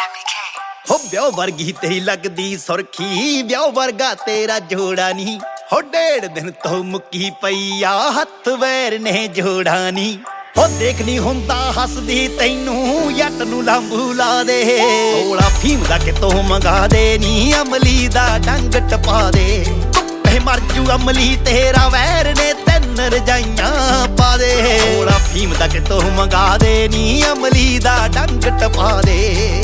हो ब्याह वर्गी तेरी लगदी सुरखी ब्याह वर्गा तेरा जोड़ा नी हो 1.5 दिन तो मुक्की पईया हथ वैर ने जोड़ा नी हो देखनी हुंदा हसदी तैनू जट नू लांबू ला दे थोड़ा फीम दा के तो मंगा दे नी अमली दा डंग टपा दे मर जू अमली तेरा वैर ने 3 रजाइयां पा दे थोड़ा फीम दा के तो मंगा दे नी अमली दा डंग टपा दे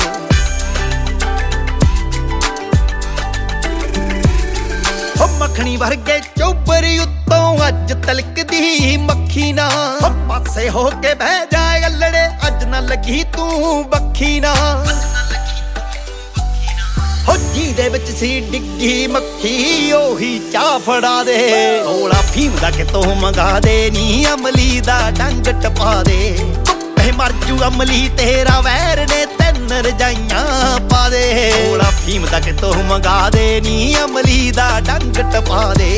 मखनी वर्गे चौबरी उत्तों अज तलकदी मक्खी ना पासे हो के बह जाए अल्लड़े अज ना लगी तू बखी ना हो जी दे विच सी डिग्गी मक्खी ओही चा फड़ा दे थोड़ा फीम दा के तो मंगा दे नी अमली दा डंग टपा दे मर जू अमली तेरा वैर ने 3 रजाइयां पा दे थोड़ा फीम दा के तो मंगा दे नी अमली दा डंग टपा दे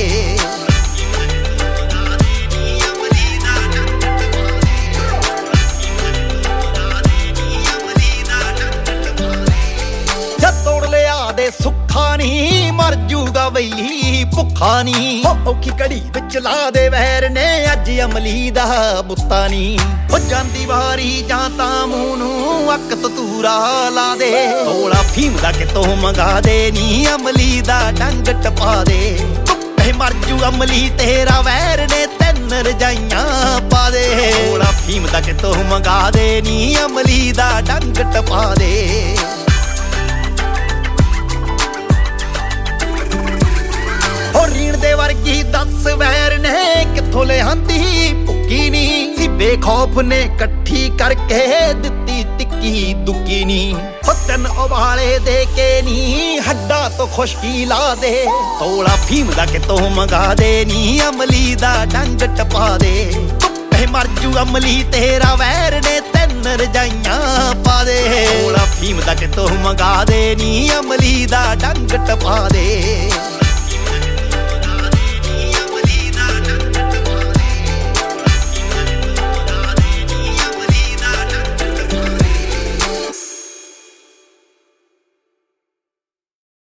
तोड़ लिया दे सुखा नी मर जूगा वैली भुखा नी औखी घड़ी विच ला दे वैर ने अज अमली दा बुत्ता नी हो जांदी वारी जां तां मूंह नूं अक ततूरा ला दे थोड़ा फीम दा के तो मंगा दे नी अमली दा डंग टपा दे मर जू अमली तेरा वैर ने 3 रजाइयां पा दे थोड़ा फीम दा के तो मंगा दे नी अमली दा डंग टपा दे दे वर्गी 10 वैर ने किथों ले आंदी भुक्की नी बेखौफ ने कट्ठी करके दित्ती टिक्की दुक्की नी 3 उबाले दे के नी हड्डा तो खुशकी ला दे थोड़ा फीम दा के तो मंगा दे नी अमली दा डंग टपा दे मर जू अमली तेरा वैर ने 3 रजाइयां पा दे थोड़ा फीम दा के तो मंगा दे नी अमली दा डंग टपा दे